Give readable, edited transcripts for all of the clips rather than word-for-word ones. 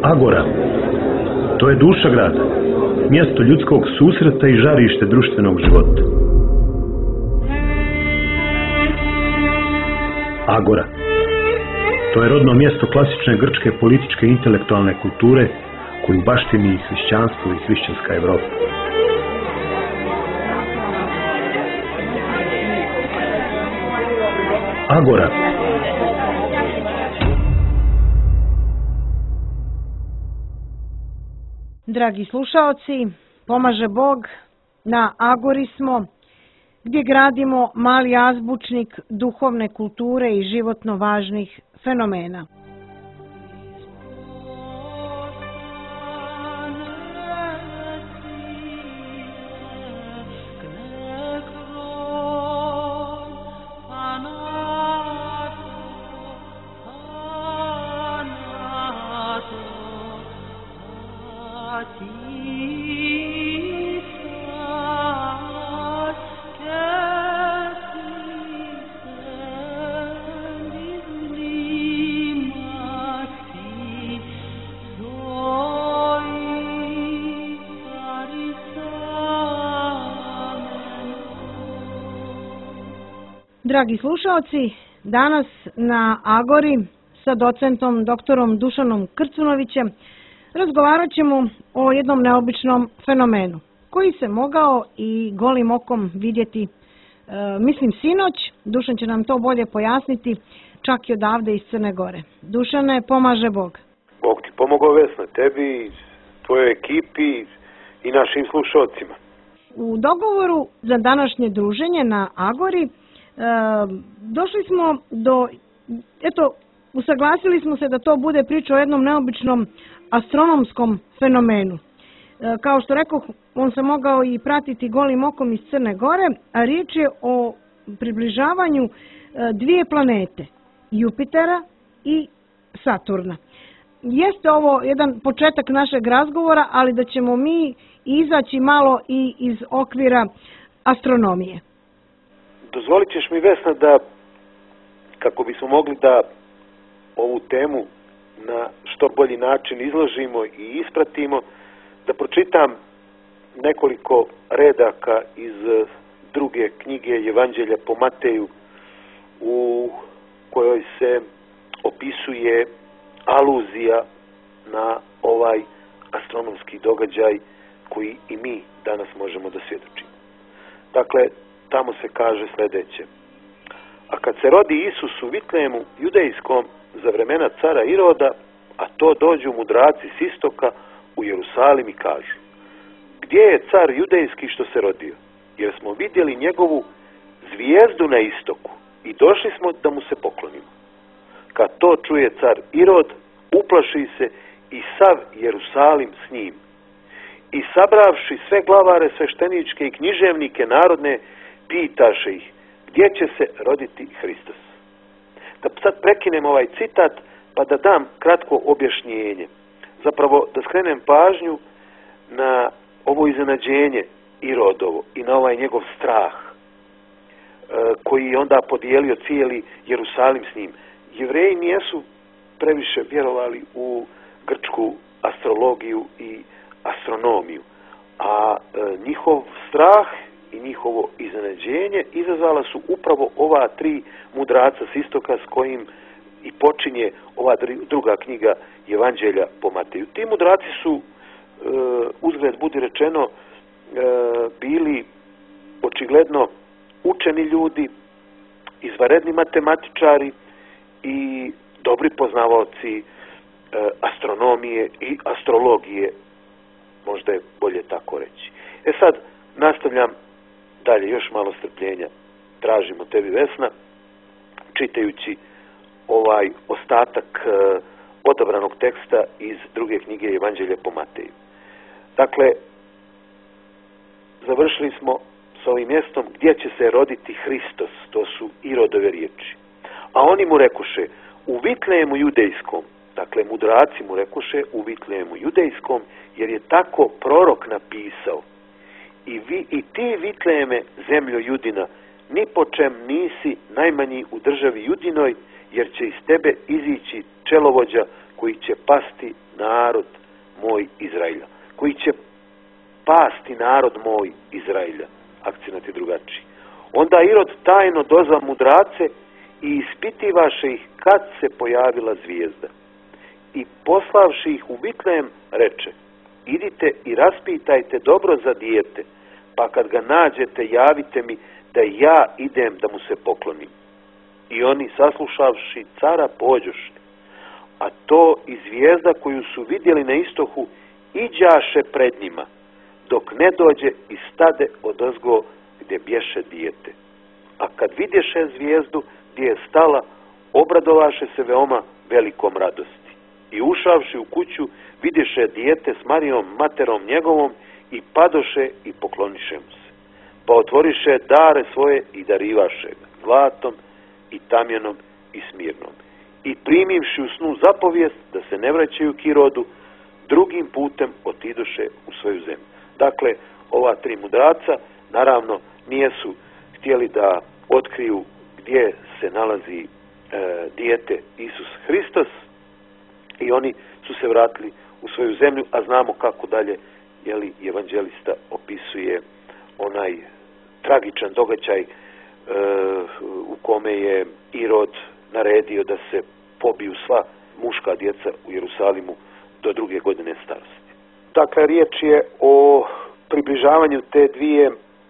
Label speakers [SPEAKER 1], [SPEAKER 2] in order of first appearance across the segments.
[SPEAKER 1] Agora, to je duša grada, mjesto ljudskog susreta i žarište društvenog života. Agora, to je rodno mjesto klasične grčke političke i intelektualne kulture koju baštini i hrišćanstvo i hrišćanska Evropa. Agora.
[SPEAKER 2] Dragi slušaoci, pomaže Bog, na Agori smo, gdje gradimo mali azbučnik duhovne kulture i životno važnih fenomena. Dragi slušaoci, danas na Agori sa docentom doktorom Dušanom Krcunovićem razgovarat ćemo o jednom neobičnom fenomenu koji se mogao i golim okom vidjeti, mislim sinoć. Dušan će nam to bolje pojasniti, čak i odavde iz Crne Gore. Dušane, pomaže Bog.
[SPEAKER 3] Bog ti pomogao, Vesna, tebi, tvojoj ekipi i našim slušalcima.
[SPEAKER 2] U dogovoru za današnje druženje na Agori došli smo do, usaglasili smo se da to bude priča o jednom neobičnom astronomskom fenomenu. Kao što rekoh, on se mogao i pratiti golim okom iz Crne Gore, a riječ je o približavanju dvije planete, Jupitera i Saturna. Jeste ovo jedan početak našeg razgovora, ali da ćemo mi izaći malo i iz okvira astronomije.
[SPEAKER 3] Dozvolit ćeš mi, Vesna, da kako bismo mogli da ovu temu na što bolji način izložimo i ispratimo, da pročitam nekoliko redaka iz druge knjige Evanđelja po Mateju, u kojoj se opisuje aluzija na ovaj astronomski događaj koji i mi danas možemo da svjedočimo. Dakle, tamo se kaže sljedeće: a kad se rodi Isus u Vitlejemu judejskom za vremena cara Iroda, a to dođu mudraci s istoka u Jerusalim i kažu: gdje je car judejski što se rodio? Jer smo vidjeli njegovu zvijezdu na istoku i došli smo da mu se poklonimo. Kad to čuje car Irod, uplaši se i sav Jerusalim s njim. I sabravši sve glavare svešteničke i književnike narodne, pitaše ih gdje će se roditi Hristos. Da sad prekinem ovaj citat pa da dam kratko objašnjenje. Zapravo da skrenem pažnju na ovo iznenađenje Irodovo i na ovaj njegov strah koji je onda podijelio cijeli Jerusalim s njim. Jevreji nijesu previše vjerovali u grčku astrologiju i astronomiju, a njihov strah i njihovo iznenađenje izazvala su upravo ova tri mudraca s istoka s kojim i počinje ova druga knjiga Evanđelja po Mateju. Ti mudraci su, uzgled budi rečeno, bili očigledno učeni ljudi, izvanredni matematičari i dobri poznavaoci astronomije i astrologije, možda je bolje tako reći. Sad nastavljam dalje, još malo strpljenja tražimo tebi, Vesna, čitajući ovaj ostatak odabranog teksta iz druge knjige Evanđelja po Mateju. Dakle, završili smo s ovim mjestom gdje će se roditi Hristos, to su Irodove riječi. A oni mu rekoše: u Vitlejemu judejskom. Dakle, mudraci mu rekoše: u Vitlejemu judejskom, jer je tako prorok napisao: i ti, Vitlejeme, zemljo Judina, ni po čem nisi najmanji u državi Judinoj, jer će iz tebe izići čelovođa koji će pasti narod moj Izraelja. Koji će pasti narod moj Izraelja. Akcenat je drugačiji. Onda Irod tajno dozva mudrace i ispitivaše ih kad se pojavila zvijezda. I poslavši ih u Vitlejem, reče: idite i raspitajte dobro za dijete, pa kad ga nađete, javite mi da ja idem da mu se poklonim. I oni, saslušavši cara, pođoše. A to i zvijezda koju su vidjeli na istoku iđaše pred njima, dok ne dođe i stade odozgo gdje bješe dijete. A kad vidješe zvijezdu gdje je stala, obradovaše se veoma velikom radosti. I ušavši u kuću, vidješe dijete s Marijom, materom njegovom, i padoše i pokloniše mu se. Pa otvoriše dare svoje i darivaše ga zlatom i tamjanom i smirnom. I primivši u snu zapovijest da se ne vraćaju k Irodu, drugim putem otidoše u svoju zemlju. Dakle, ova tri mudraca naravno nijesu htjeli da otkriju gdje se nalazi dijete Isus Hristos, i oni su se vratili u svoju zemlju, a znamo kako dalje evanđelista opisuje onaj tragičan događaj u kome je Irod naredio da se pobiju sva muška djeca u Jerusalimu do 2. godine starosti. Dakle, riječ je o približavanju te dvije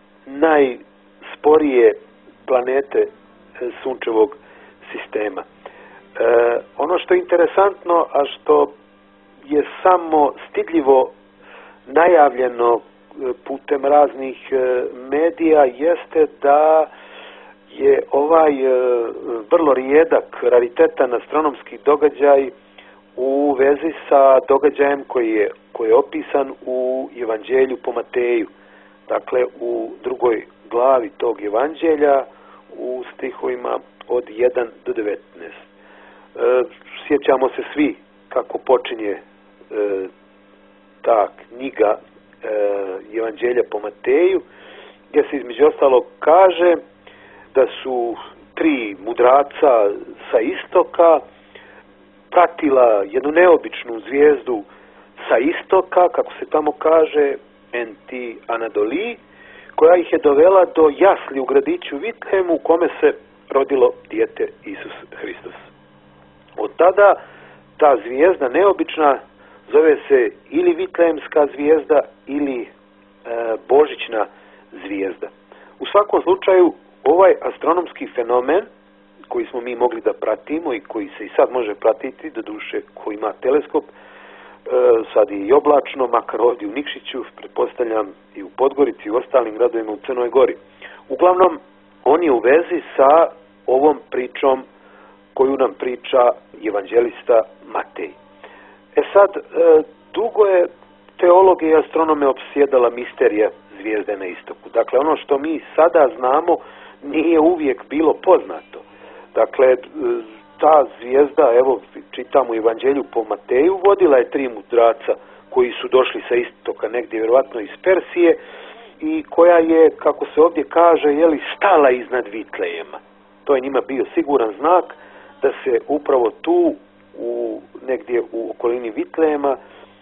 [SPEAKER 3] najsporije planete sunčevog sistema. Ono što je interesantno, a što je samo stidljivo najavljeno putem raznih medija, jeste da je ovaj vrlo rijedak, raritetan astronomski događaj u vezi sa događajem koji je opisan u Evanđelju po Mateju. Dakle, u 2. glavi tog evanđelja, u stihovima od 1 do 19. Sjećamo se svi kako počinje ta knjiga Evanđelja po Mateju, gdje se između ostalog kaže da su tri mudraca sa istoka pratila jednu neobičnu zvijezdu sa istoka, kako se tamo kaže, Enti Anadoli, koja ih je dovela do jasli u gradiću Vitlehemu u kome se rodilo dijete Isus Hristos. Od tada ta zvijezda neobična zove se ili Vitlehemska zvijezda ili Božićna zvijezda. U svakom slučaju, ovaj astronomski fenomen koji smo mi mogli da pratimo i koji se i sad može pratiti, doduše ko ima teleskop, sad i oblačno, makar ovdje u Nikšiću, pretpostavljam i u Podgorici i u ostalim gradovima u Crnoj Gori. Uglavnom, on je u vezi sa ovom pričom koju nam priča evanđelista Matej. Sad, dugo je teologe i astronome opsjedala misterija zvijezde na istoku. Dakle, ono što mi sada znamo nije uvijek bilo poznato. Dakle, ta zvijezda, evo čitamo u Evanđelju po Mateju, vodila je tri mudraca koji su došli sa istoka, negdje vjerovatno iz Persije, i koja je, kako se ovdje kaže, stala iznad Vitlejema. To je njima bio siguran znak da se upravo tu, negdje u okolini Vitlejema,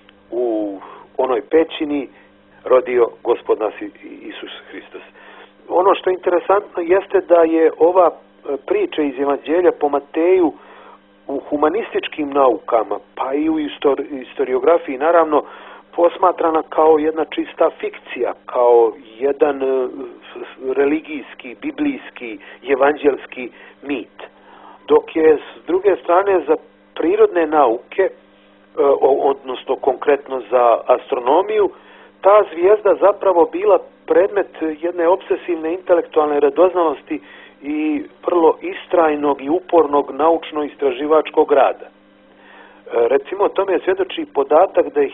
[SPEAKER 3] u onoj pećini, rodio Gospod nas Isus Hristos. Ono što je interesantno jeste da je ova priča iz Evanđelja po Mateju u humanističkim naukama, pa i u historiografiji naravno, posmatrana kao jedna čista fikcija, kao jedan religijski, biblijski, evanđelski mit. Dok je s druge strane za prirodne nauke, odnosno konkretno za astronomiju, ta zvijezda zapravo bila predmet jedne obsesivne intelektualne radoznalosti i vrlo istrajnog i upornog naučno-istraživačkog rada. Recimo, tome svjedoči podatak da je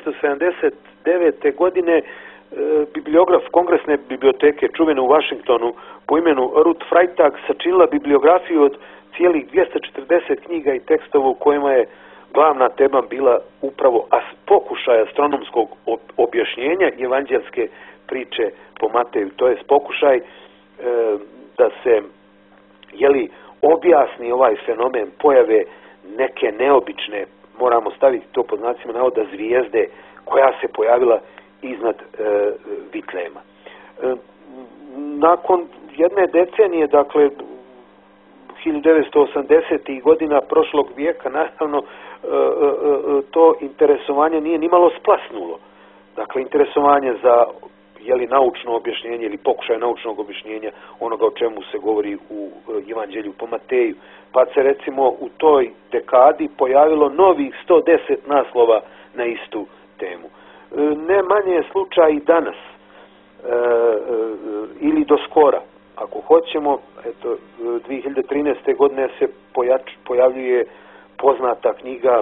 [SPEAKER 3] 1979. godine bibliograf Kongresne biblioteke, čuvene u Washingtonu, po imenu Ruth Freitag, sačinila bibliografiju od cijelih 240 knjiga i tekstova u kojima je glavna tema bila upravo pokušaj astronomskog objašnjenja evanđelske priče po Mateju. To je pokušaj da se objasni ovaj fenomen pojave neke neobične, moramo staviti to pod znacima navoda, zvijezde koja se pojavila iznad Vitlema. Nakon jedne decenije, dakle 1980. godina prošlog vijeka, naravno to interesovanje nije nimalo splasnulo. Dakle, interesovanje za naučno objašnjenje ili pokušaj naučnog objašnjenja onoga o čemu se govori u Evanđelju po Mateju. Pa se recimo u toj dekadi pojavilo novih 110 naslova na istu temu. Ne manje je slučaj i danas ili do skora. Ako hoćemo, eto, 2013. godine se pojavljuje poznata knjiga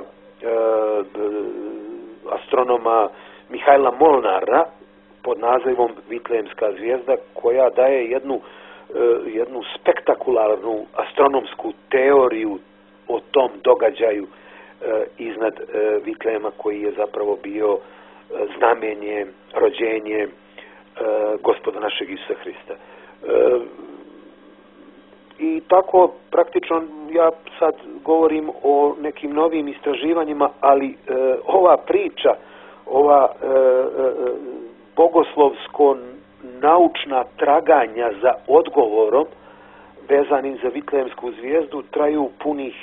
[SPEAKER 3] astronoma Mihajla Molnara pod nazivom Vitlemska zvijezda, koja daje jednu spektakularnu astronomsku teoriju o tom događaju iznad Vitlema, koji je zapravo bio znamenje, rođenje Gospoda našeg Isusa Hrista. I tako praktično ja sad govorim o nekim novim istraživanjima, ali ova priča, ova bogoslovsko-naučna traganja za odgovorom vezanim za Vitlemsku zvijezdu traju punih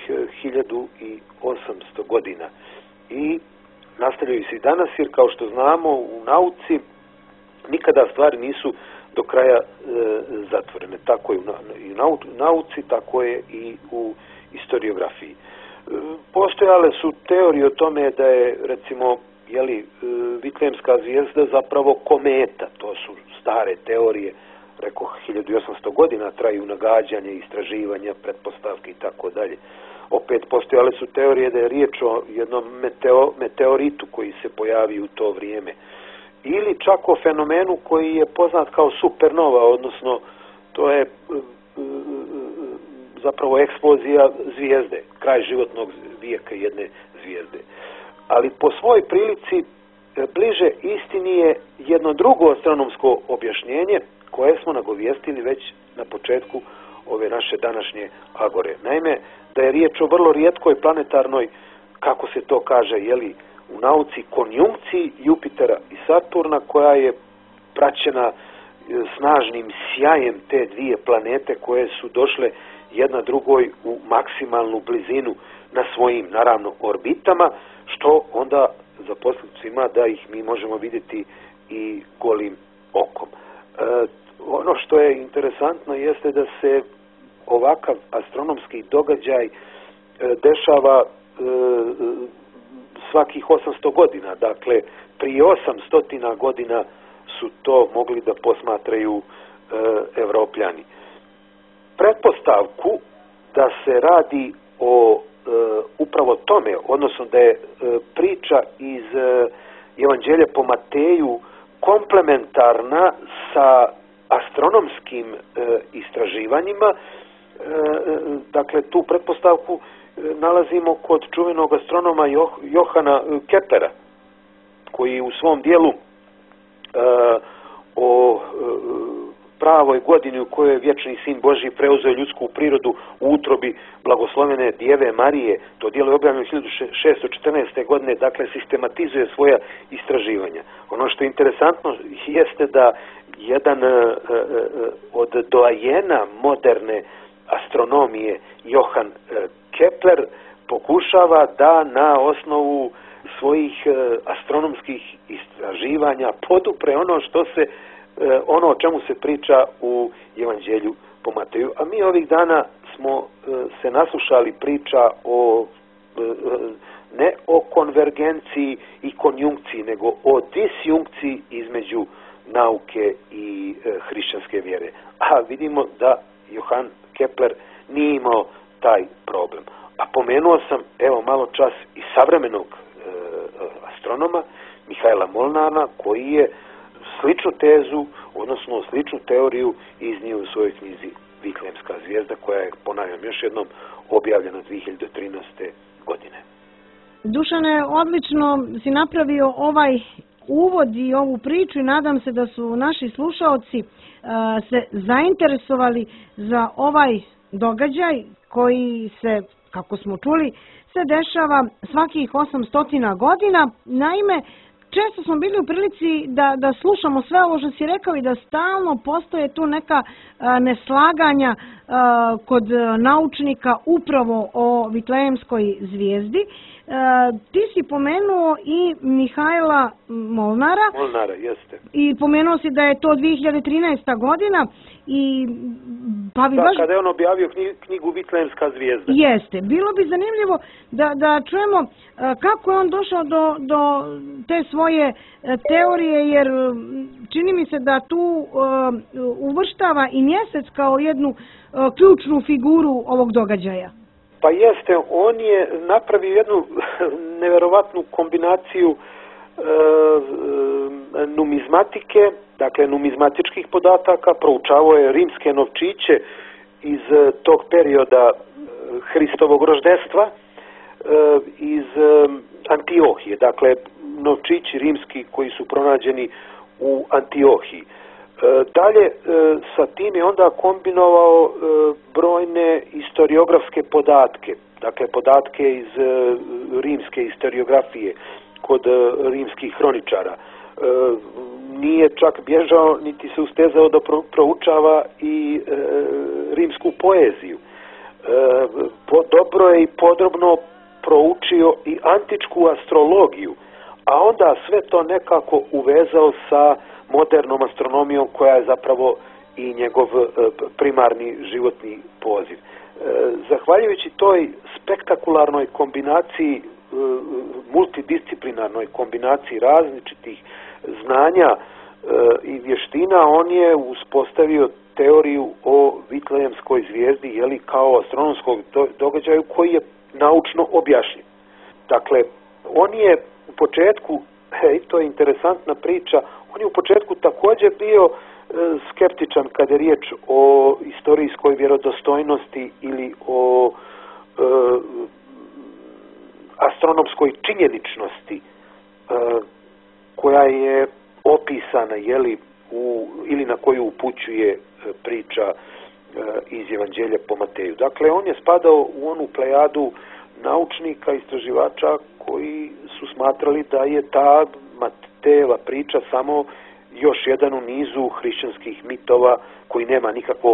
[SPEAKER 3] 1800 godina. I nastavljaju se i danas, jer kao što znamo u nauci nikada stvari nisu do kraja zatvorene. Tako je i u nauci, tako je i u historiografiji. Postojale su teorije o tome da je, recimo, Vitlemska zvijezda zapravo kometa. To su stare teorije, reko 1800 godina traju nagađanje, istraživanja, pretpostavke i tako dalje. Opet postojale su teorije da je riječ o jednom meteoritu koji se pojavi u to vrijeme. Ili čak o fenomenu koji je poznat kao supernova, odnosno to je zapravo eksplozija zvijezde, kraj životnog vijeka jedne zvijezde. Ali po svojoj prilici bliže istini je jedno drugo astronomsko objašnjenje koje smo nagovijestili već na početku ove naše današnje agore. Naime, da je riječ o vrlo rijetkoj planetarnoj, kako se to kaže, u nauci, konjunkciji Jupitera i Saturna, koja je praćena snažnim sjajem te dvije planete koje su došle jedna drugoj u maksimalnu blizinu na svojim, naravno, orbitama, što onda za posljedicu ima da ih mi možemo vidjeti i golim okom. Ono što je interesantno jeste da se ovakav astronomski događaj dešava svakih 800 godina. Dakle, prije 800 godina su to mogli da posmatraju Evropljani. Pretpostavku da se radi o upravo tome, odnosno da je priča iz Evanđelja po Mateju komplementarna sa astronomskim istraživanjima, dakle tu pretpostavku nalazimo kod čuvenog astronoma Johana Keplera, koji u svom dijelu o pravoj godini u kojoj je vječni sin Božji preuzeo ljudsku prirodu u utrobi blagoslovene Djeve Marije, to dijelo je objavljeno 1614. godine, dakle sistematizuje svoja istraživanja. Ono što je interesantno jeste da jedan od doajena moderne astronomije, Johan Kepler, pokušava da na osnovu svojih astronomskih istraživanja podupre ono o čemu se priča u Evanđelju po Mateju. A mi ovih dana smo se naslušali priča ne o konvergenciji i konjunkciji, nego o disjunkciji između nauke i hrišćanske vjere. A vidimo da Johan Kepler nije imao taj problem. A pomenuo sam, evo malo čas, i savremenog astronoma Mihajla Molnara, koji je sličnu tezu, odnosno sličnu teoriju iznio u svojoj knjizi Vitlemska zvijezda, koja je, ponavljam još jednom, objavljena 2013. godine.
[SPEAKER 2] Dušane, odlično si napravio ovaj uvod i ovu priču i nadam se da su naši slušaoci se zainteresovali za ovaj događaj koji se, kako smo čuli, se dešava svakih 800 godina. Naime, često smo bili u prilici da slušamo sve ovo što si rekao i da stalno postoje tu neka neslaganja kod naučnika upravo o Vitlejemskoj zvijezdi. Ti si pomenuo i Mihajla Molnara.
[SPEAKER 3] Molnara, jeste.
[SPEAKER 2] I pomenuo si da je to 2013. godina.
[SPEAKER 3] Kada je on objavio knjigu Vitlejemska zvijezda.
[SPEAKER 2] Jeste. Bilo bi zanimljivo da čujemo kako je on došao do te svoje teorije, jer čini mi se da tu uvrštava i mjesec kao jednu ključnu figuru ovog događaja.
[SPEAKER 3] Pa jeste, on je napravio jednu neverovatnu kombinaciju numizmatike, dakle numizmatičkih podataka, proučavao je rimske novčiće iz tog perioda Hristovog roždestva, iz Antiohije, dakle novčići rimski koji su pronađeni u Antiohiji. Dalje sa tim je onda kombinovao brojne historiografske podatke, dakle podatke iz rimske historiografije kod rimskih hroničara. Nije čak bježao niti se ustezao da proučava i rimsku poeziju. Dobro je i podrobno proučio i antičku astrologiju, a onda sve to nekako uvezao sa modernom astronomijom koja je zapravo i njegov primarni životni poziv. Zahvaljujući toj spektakularnoj kombinaciji, multidisciplinarnoj kombinaciji različitih znanja i vještina, on je uspostavio teoriju o Vitlejemskoj zvijezdi, kao astronomskog događaju koji je naučno objašnjen. Dakle, on je u početku, i to je interesantna priča, on je u početku također bio skeptičan kada je riječ o istorijskoj vjerodostojnosti ili o astronomskoj činjeničnosti koja je opisana ili na koju upućuje priča iz Evanđelja po Mateju. Dakle, on je spadao u onu plejadu naučnika, istraživača koji su smatrali da je ta Matejeva priča samo još jedan u nizu hrišćanskih mitova koji nema nikakvo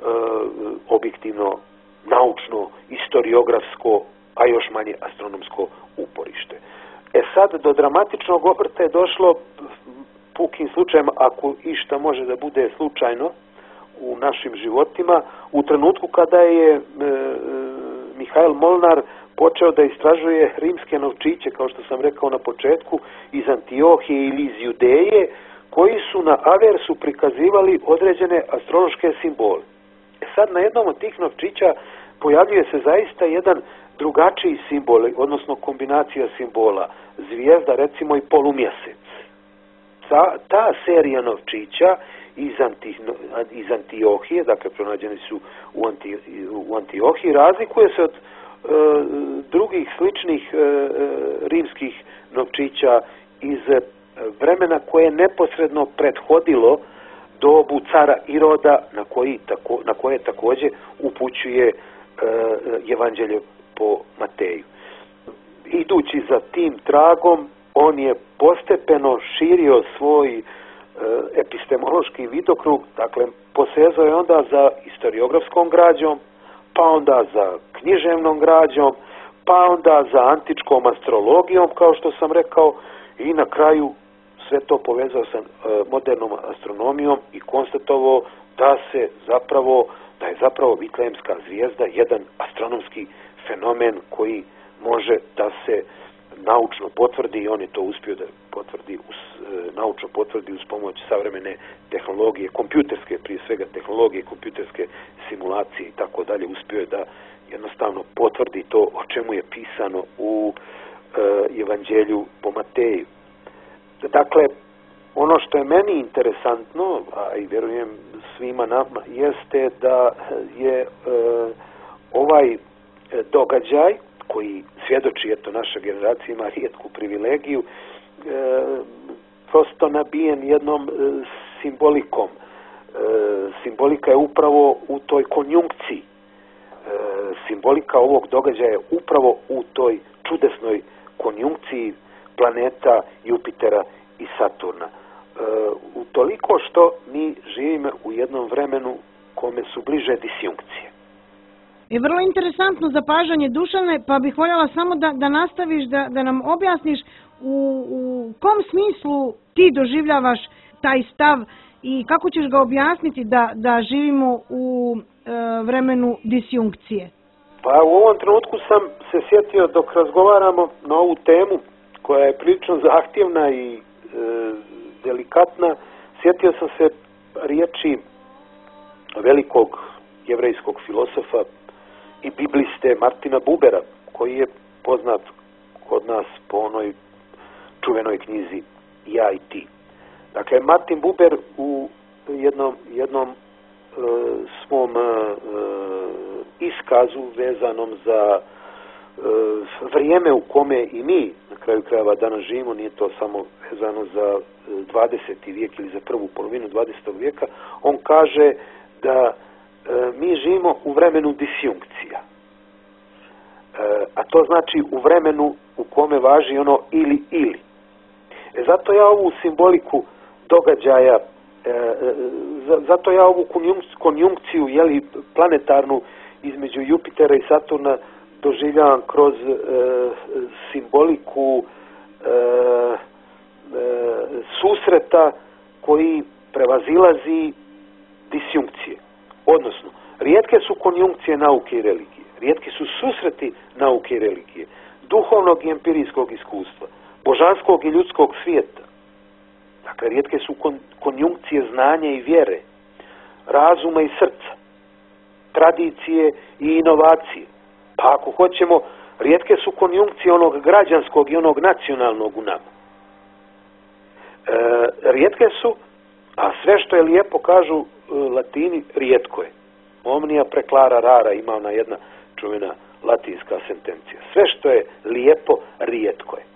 [SPEAKER 3] objektivno, naučno, historiografsko, a još manje astronomsko uporište. Sad do dramatičnog obrta je došlo pukim slučajem, ako išta može da bude slučajno u našim životima, u trenutku kada je Mihajl Molnar počeo da istražuje rimske novčiće, kao što sam rekao na početku, iz Antiohije ili iz Judeje, koji su na aversu prikazivali određene astrološke simbole. Sad na jednom od tih novčića pojavljuje se zaista jedan drugačiji simbol, odnosno kombinacija simbola, zvijezda recimo i polumjesec. Ta serija novčića iz Antiohije, dakle pronađeni su u Antiohiji, razlikuje se od drugih sličnih rimskih novčića iz vremena koje je neposredno prethodilo dobu cara Iroda, na koje također upućuje Evanđelje po Mateju. Idući za tim tragom, on je postepeno širio svoj epistemološki vidokrug, dakle posezao je onda za historiografskom građom, pa onda za književnom građom, pa onda za antičkom astrologijom, kao što sam rekao, i na kraju sve to povezao sa modernom astronomijom i konstatovao da je zapravo Vitlejemska zvijezda jedan astronomski fenomen koji može da se naučno potvrdi, i on je to uspio da naučno potvrdi uz pomoć savremene tehnologije, kompjuterske prije svega tehnologije, kompjuterske simulacije i tako dalje. Uspio je da jednostavno potvrdi to o čemu je pisano u Evanđelju po Mateju. Dakle, ono što je meni interesantno, a i vjerujem svima nama, jeste da je ovaj događaj koji svjedoči, naša generacija ima rijetku privilegiju, prosto nabijen jednom simbolikom. Simbolika je upravo u toj konjunkciji. simbolika ovog događaja je upravo u toj čudesnoj konjunkciji planeta Jupitera i Saturna. Utoliko što mi živimo u jednom vremenu kome su bliže disjunkcije.
[SPEAKER 2] I vrlo interesantno zapažanje, Dušane, pa bih voljela samo da nastaviš, da nam objasniš u kom smislu ti doživljavaš taj stav i kako ćeš ga objasniti da živimo u vremenu disjunkcije.
[SPEAKER 3] Pa u ovom trenutku sam se sjetio dok razgovaramo na ovu temu koja je prilično zahtjevna i delikatna, sjetio sam se riječi velikog jevrejskog filosofa i bibliste Martina Bubera, koji je poznat kod nas po onoj čuvenoj knjizi Ja i ti. Dakle, Martin Buber u jednom svom iskazu vezanom za vrijeme u kome i mi na kraju krajeva danas živimo, nije to samo vezano za 20. vijek ili za prvu polovinu 20. vijeka, on kaže da mi živimo u vremenu disjunkcija. A to znači u vremenu u kome važi ono ili. Zato ja ovu simboliku događaja, zato ja ovu konjunkciju planetarnu između Jupitera i Saturna doživljavam kroz simboliku susreta koji prevazilazi disjunkcije. Odnosno, rijetke su konjunkcije nauke i religije, rijetki su susreti nauke i religije, duhovnog i empirijskog iskustva, božanskog i ljudskog svijeta. Dakle, rijetke su konjunkcije znanja i vjere, razuma i srca, tradicije i inovacije. Pa ako hoćemo, rijetke su konjunkcije onog građanskog i onog nacionalnog u nama. Rijetke su, a sve što je lijepo, kažu Latini, rijetko je. Omnia preclara rara, ima ona jedna čuvena latinska sentencija. Sve što je lijepo, rijetko je.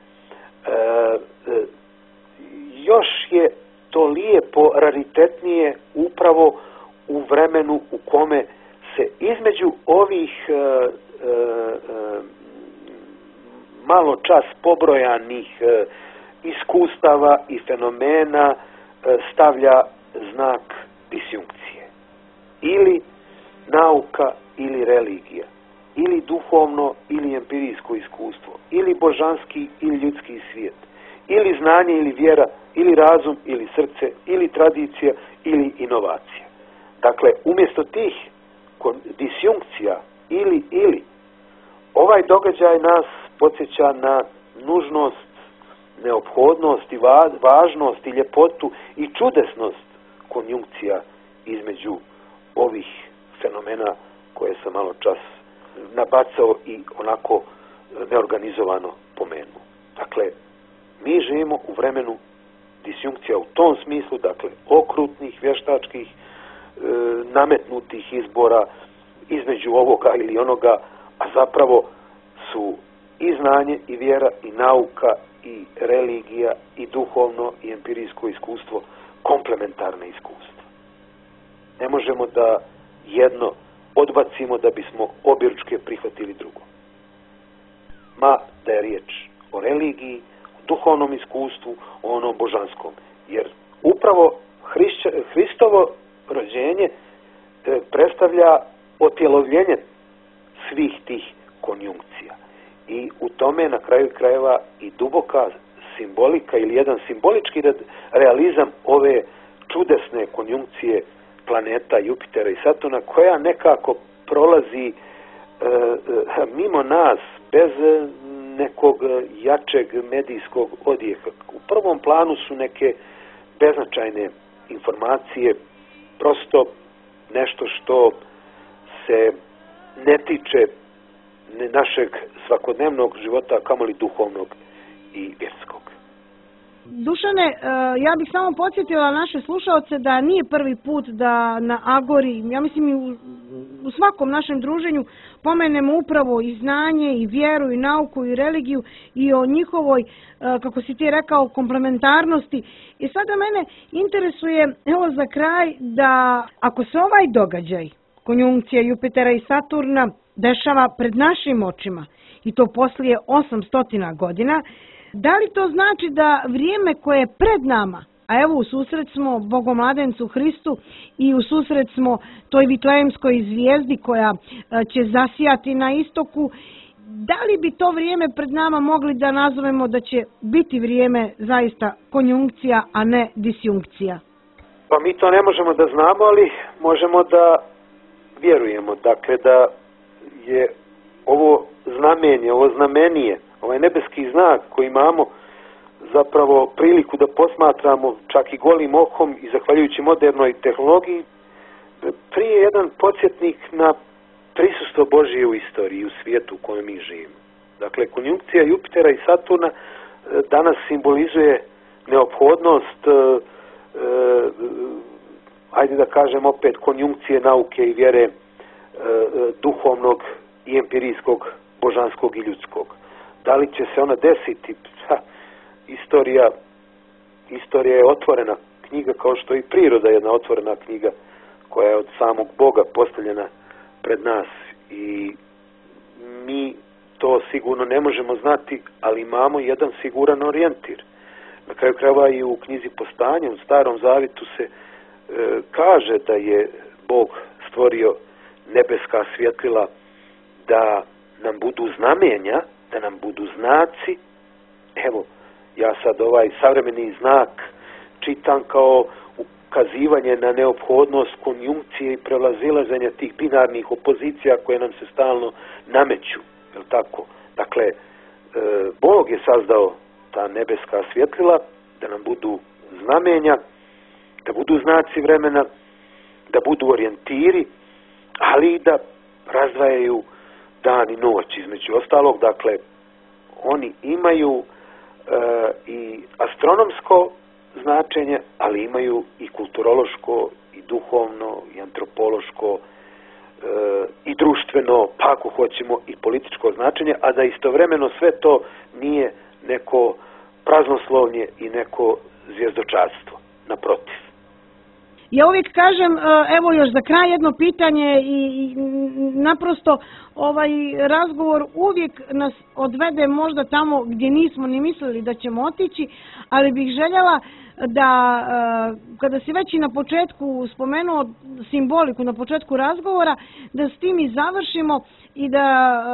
[SPEAKER 3] Još je to lijepo, raritetnije upravo u vremenu u kome se između ovih malo čas pobrojanih iskustava i fenomena stavlja znak disjunkcije. Ili nauka ili religija, ili duhovno ili empirijsko iskustvo, ili božanski ili ljudski svijet, ili znanje ili vjera, ili razum ili srce, ili tradicija ili inovacija. Dakle, umjesto tih disjunkcija ili, ovaj događaj nas podsjeća na nužnost, neophodnost i važnost i ljepotu i čudesnost konjunkcija između ovih fenomena koje sam malo čas nabacao i onako neorganizovano pomenuo. Dakle, mi živimo u vremenu disjunkcija u tom smislu, dakle, okrutnih, vještačkih, nametnutih izbora između ovoga ili onoga, a zapravo su i znanje i vjera i nauka i religija i duhovno i empirijsko iskustvo komplementarne iskustva. Ne možemo da jedno odbacimo da bismo objeručke prihvatili drugo. Ma da je riječ o religiji, o duhovnom iskustvu, o onom božanskom. Jer upravo Hristovo rođenje predstavlja otjelovljenje svih tih konjunkcija. I u tome na kraju krajeva i duboka simbolika ili jedan simbolički realizam ove čudesne konjunkcije planeta Jupitera i Saturna, koja nekako prolazi mimo nas bez nekog jačeg medijskog odjeka. U prvom planu su neke beznačajne informacije, prosto nešto što se ne tiče našeg svakodnevnog života, kamoli duhovnog i vjerskog.
[SPEAKER 2] Dušane, ja bih samo podsjetila naše slušaoce da nije prvi put da na Agori, ja mislim i u svakom našem druženju, pomenemo upravo i znanje, i vjeru, i nauku, i religiju, i o njihovoj, kako si ti rekao, komplementarnosti. I sada mene interesuje, evo za kraj, da ako se ovaj događaj konjunkcija Jupitera i Saturna dešava pred našim očima i to poslije 800 godina, da li to znači da vrijeme koje je pred nama, a evo u susret smo Bogomladencu Hristu i u susret smo toj vitlejemskoj zvijezdi koja će zasijati na istoku, da li bi to vrijeme pred nama mogli da nazovemo da će biti vrijeme zaista konjunkcija, a ne disjunkcija?
[SPEAKER 3] Pa mi to ne možemo da znamo, ali možemo da vjerujemo. Dakle, da je ovo znamenje, ovo znamenije, ovaj nebeski znak koji imamo zapravo priliku da posmatramo čak i golim okom i zahvaljujući modernoj tehnologiji, prije jedan podsjetnik na prisustvo Božije u istoriji, u svijetu u kojem mi živimo. Dakle, konjunkcija Jupitera i Saturna danas simbolizuje neophodnost, ajde da kažem opet, konjunkcije nauke i vjere, duhovnog i empirijskog, božanskog i ljudskog. Da li će se ona desiti? Istorija je otvorena knjiga, kao što i priroda je jedna otvorena knjiga koja je od samog Boga postavljena pred nas i mi to sigurno ne možemo znati, ali imamo jedan siguran orijentir. Na kraju krajeva i u knjizi Postanja, u Starom Zavitu se kaže da je Bog stvorio nebeska svjetlila da nam budu znamenja, da nam budu znaci. Evo, ja sad ovaj savremeni znak čitam kao ukazivanje na neophodnost konjunkcije i prelazilaženja tih binarnih opozicija koje nam se stalno nameću. Jel tako? Dakle, Bog je sazdao ta nebeska svjetlila da nam budu znamenja, da budu znaci vremena, da budu orijentiri, ali i da razdvajaju dan i noć. Između ostalog, dakle, oni imaju i astronomsko značenje, ali imaju i kulturološko, i duhovno, i antropološko, i društveno, pa ako hoćemo i političko značenje, a da istovremeno sve to nije neko praznoslovlje i neko zvjezdočarstvo, naprotiv.
[SPEAKER 2] Ja uvijek kažem, evo još za kraj jedno pitanje i naprosto ovaj razgovor uvijek nas odvede možda tamo gdje nismo ni mislili da ćemo otići, ali bih željela da kada si već i na početku spomenuo simboliku, na početku razgovora, da s tim i završimo i da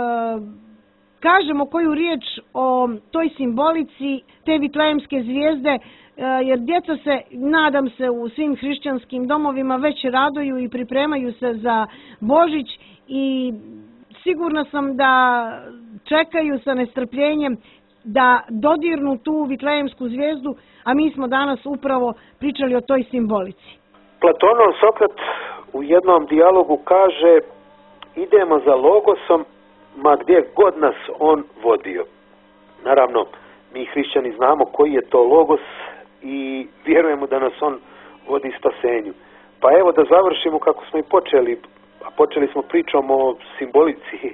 [SPEAKER 2] kažemo koju riječ o toj simbolici te vitlejemske zvijezde, jer djeca se, nadam se, u svim hrišćanskim domovima već raduju i pripremaju se za Božić i sigurna sam da čekaju sa nestrpljenjem da dodirnu tu vitlejemsku zvijezdu, a mi smo danas upravo pričali o toj simbolici.
[SPEAKER 3] Platonov Sokrat u jednom dijalogu kaže: idemo za logosom, ma gdje god nas on vodio. Naravno, mi hrišćani znamo koji je to logos i vjerujemo da nas on vodi spasenju. Pa evo da završimo kako smo i počeli, a počeli smo pričom o simbolici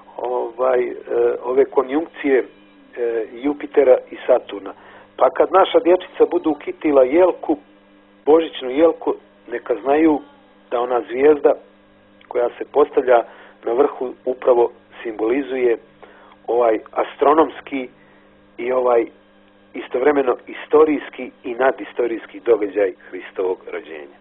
[SPEAKER 3] ove konjunkcije Jupitera i Saturna. Pa kad naša dječica budu kitila jelku, božićnu jelku, neka znaju da ona zvijezda koja se postavlja na vrhu upravo simbolizuje ovaj astronomski i ovaj istovremeno istorijski i nadistorijski događaj Hristovog rođenja.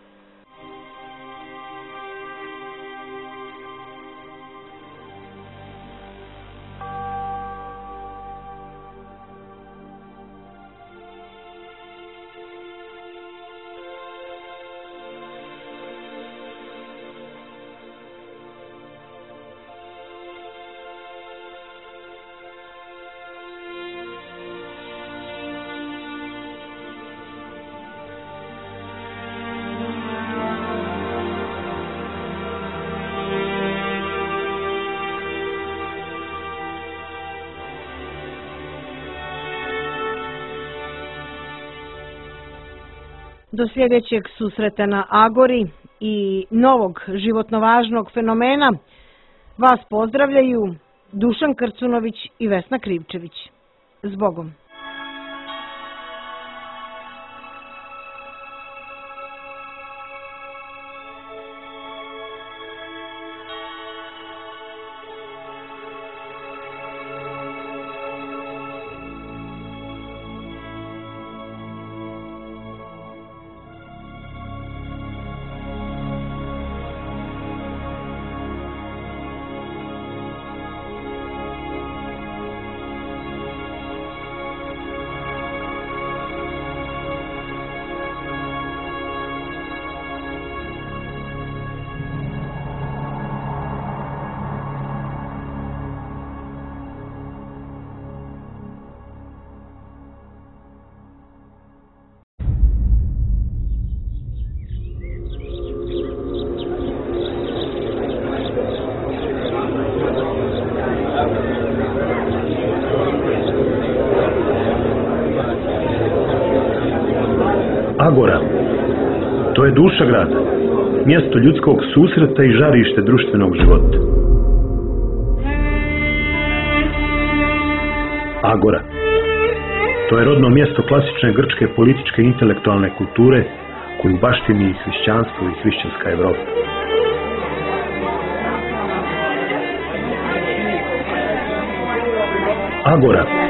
[SPEAKER 2] Do sljedećeg susreta na Agori i novog životno važnog fenomena vas pozdravljaju Dušan Krcunović i Vesna Krivčević. Zbogom.
[SPEAKER 1] Agora, to je duša grada, mjesto ljudskog susreta i žarište društvenog života. Agora, to je rodno mjesto klasične grčke političke i intelektualne kulture koju baštini hrišćanstvo i hrišćanska Evropa. Agora,